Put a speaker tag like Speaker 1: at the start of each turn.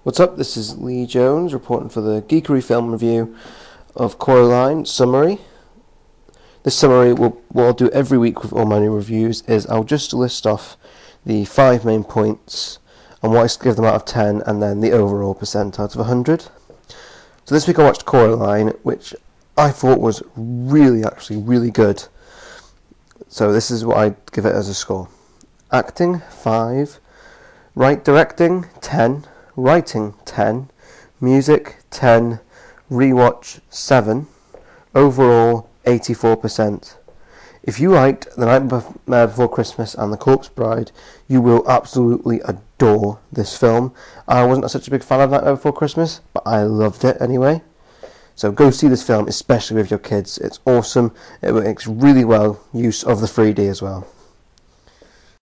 Speaker 1: What's up? This is Lee Jones reporting for the Geekery Film Review of Coraline Summary. This summary, what I'll do every week with all my new reviews, is I'll just list off the 5 main points and what I give them out of 10, and then the overall percent out of 100. So this week I watched Coraline, which I thought was really good. So this is what I'd give it as a score. Acting, 5. Directing, 10. Writing, 10. Music, 10. Rewatch, 7. Overall, 84%. If you liked The Nightmare Before Christmas and The Corpse Bride, you will absolutely adore this film. I wasn't such a big fan of Nightmare Before Christmas, but I loved it anyway. So go see this film, especially with your kids. It's awesome. It makes really well use of the 3D as well.